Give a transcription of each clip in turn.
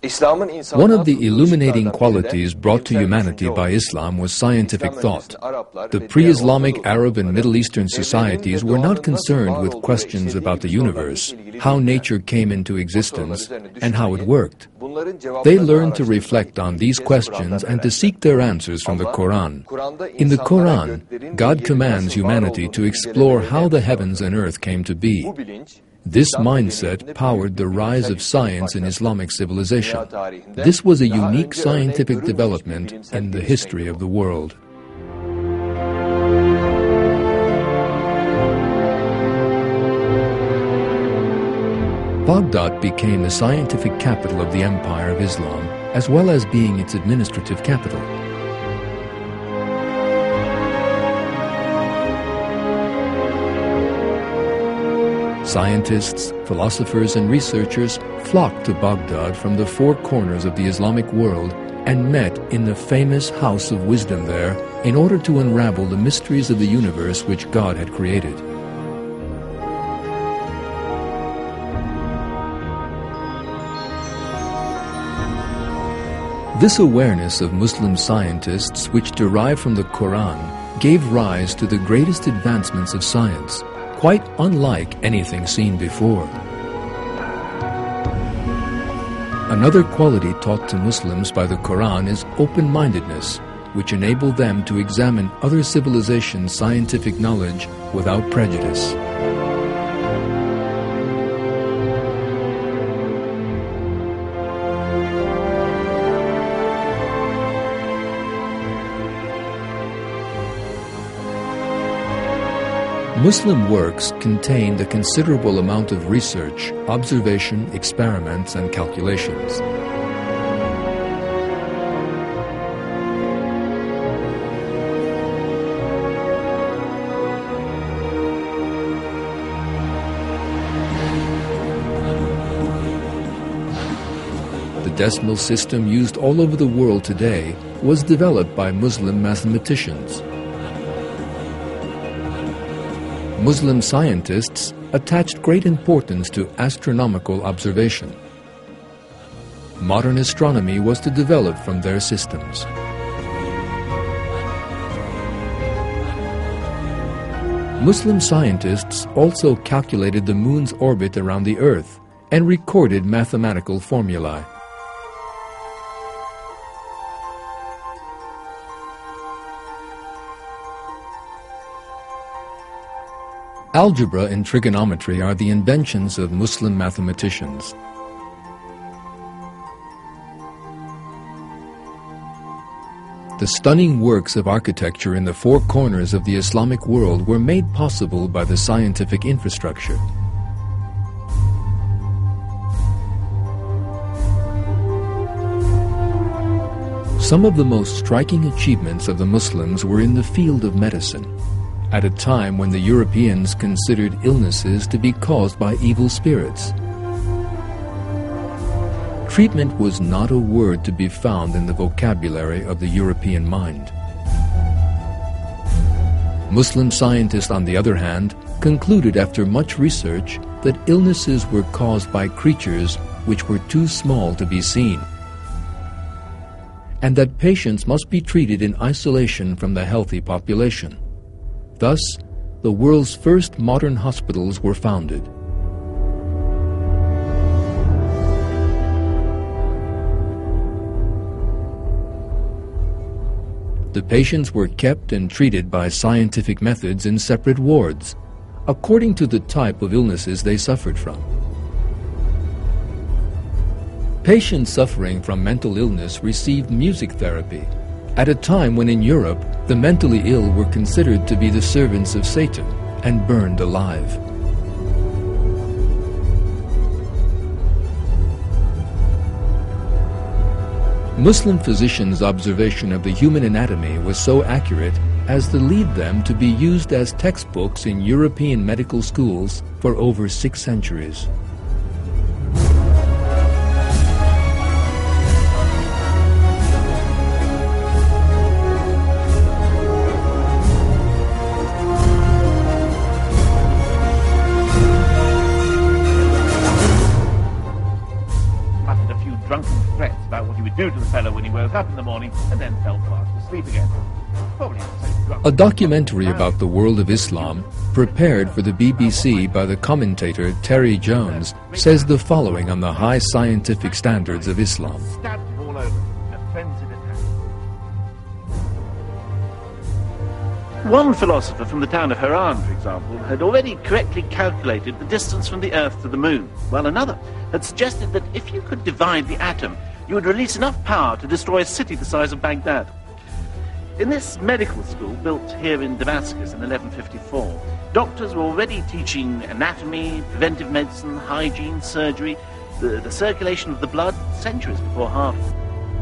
One of the illuminating qualities brought to humanity by Islam was scientific thought. The pre-Islamic Arab and Middle Eastern societies were not concerned with questions about the universe, how nature came into existence, and how it worked. They learned to reflect on these questions and to seek their answers from the Quran. In the Quran, God commands humanity to explore how the heavens and earth came to be. This mindset powered the rise of science in Islamic civilization. This was a unique scientific development in the history of the world. Baghdad became the scientific capital of the Empire of Islam, as well as being its administrative capital. Scientists, philosophers, and researchers flocked to Baghdad from the four corners of the Islamic world and met in the famous House of Wisdom there in order to unravel the mysteries of the universe which God had created. This awareness of Muslim scientists, which derived from the Quran, gave rise to the greatest advancements of science, quite unlike anything seen before. Another quality taught to Muslims by the Quran is open-mindedness, which enabled them to examine other civilizations' scientific knowledge without prejudice. Muslim works contained a considerable amount of research, observation, experiments, and calculations. The decimal system used all over the world today was developed by Muslim mathematicians. Muslim scientists attached great importance to astronomical observation. Modern astronomy was to develop from their systems. Muslim scientists also calculated the moon's orbit around the Earth and recorded mathematical formulae. Algebra and trigonometry are the inventions of Muslim mathematicians. The stunning works of architecture in the four corners of the Islamic world were made possible by the scientific infrastructure. Some of the most striking achievements of the Muslims were in the field of medicine, at a time when the Europeans considered illnesses to be caused by evil spirits. Treatment was not a word to be found in the vocabulary of the European mind. Muslim scientists, on the other hand, concluded after much research that illnesses were caused by creatures which were too small to be seen, and that patients must be treated in isolation from the healthy population. Thus, the world's first modern hospitals were founded. The patients were kept and treated by scientific methods in separate wards, according to the type of illnesses they suffered from. Patients suffering from mental illness received music therapy, at a time when in Europe the mentally ill were considered to be the servants of Satan and burned alive. Muslim physicians' observation of the human anatomy was so accurate as to lead them to be used as textbooks in European medical schools for over 6 centuries. Drunken threats about what he would do to the fellow when he woke up in the morning and then fell fast asleep again. A documentary about the world of Islam, prepared for the BBC by the commentator Terry Jones, says the following on the high scientific standards of Islam. One philosopher from the town of Haran, for example, had already correctly calculated the distance from the Earth to the Moon, while another had suggested that if you could divide the atom, you would release enough power to destroy a city the size of Baghdad. In this medical school, built here in Damascus in 1154, doctors were already teaching anatomy, preventive medicine, hygiene, surgery, the circulation of the blood centuries before Harvard.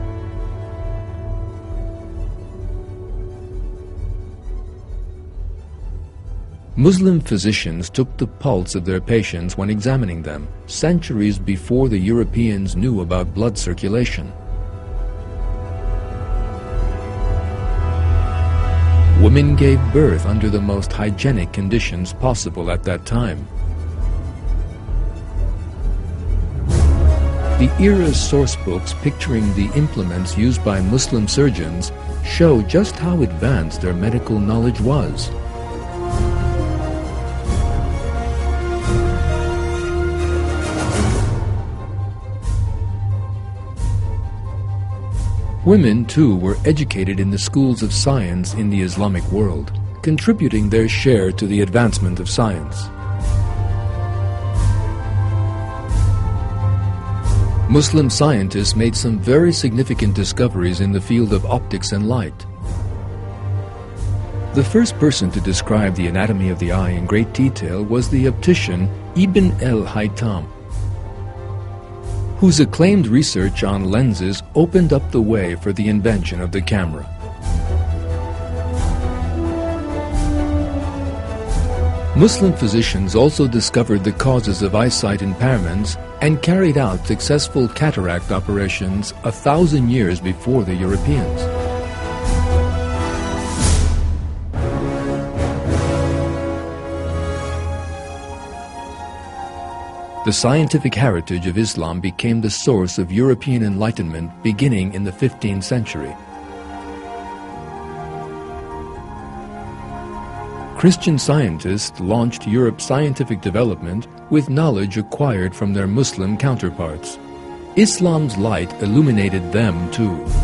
Muslim physicians took the pulse of their patients when examining them, centuries before the Europeans knew about blood circulation. Women gave birth under the most hygienic conditions possible at that time. The era's sourcebooks picturing the implements used by Muslim surgeons show just how advanced their medical knowledge was. Women, too, were educated in the schools of science in the Islamic world, contributing their share to the advancement of science. Muslim scientists made some very significant discoveries in the field of optics and light. The first person to describe the anatomy of the eye in great detail was the optician Ibn al-Haytham, whose acclaimed research on lenses opened up the way for the invention of the camera. Muslim physicians also discovered the causes of eyesight impairments and carried out successful cataract operations 1,000 years before the Europeans. The scientific heritage of Islam became the source of European enlightenment beginning in the 15th century. Christian scientists launched Europe's scientific development with knowledge acquired from their Muslim counterparts. Islam's light illuminated them too.